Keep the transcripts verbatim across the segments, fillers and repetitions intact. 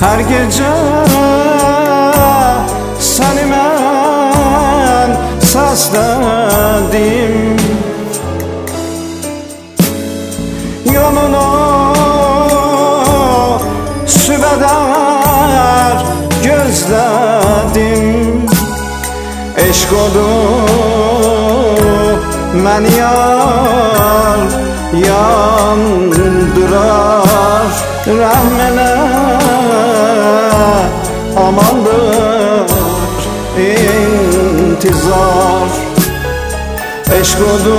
Her gece seni mən səslədim, yolunu sübədər gözlədim. Eşq odu məni yar yandırar, rəhmənə amandır intizar. Eşq odu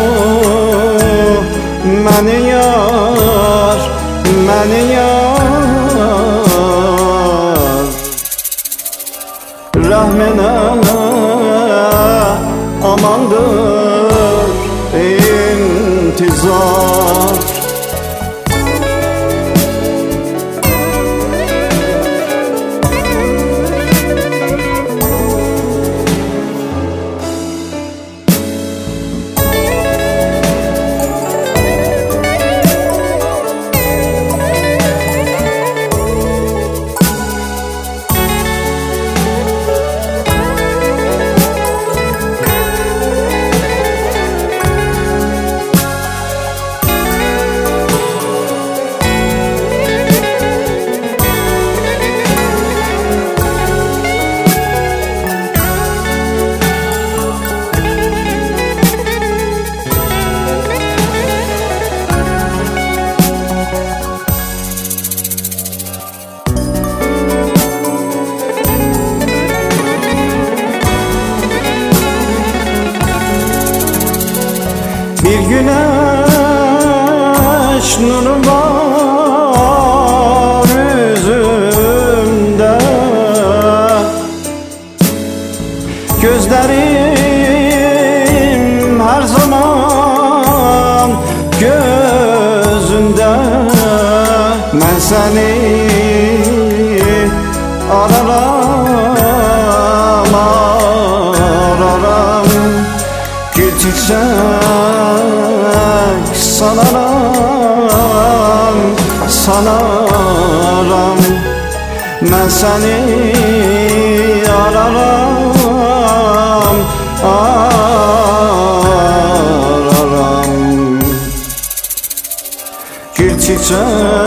məni yar, məni yar, rəhmənə amandır intizar. Bir güneş nuru var yüzümde, gözlerim her zaman gözünde. Ben seni araram, araram, gül çiçek sanaram, sanaram. Ben seni araram, araram, gül çiçek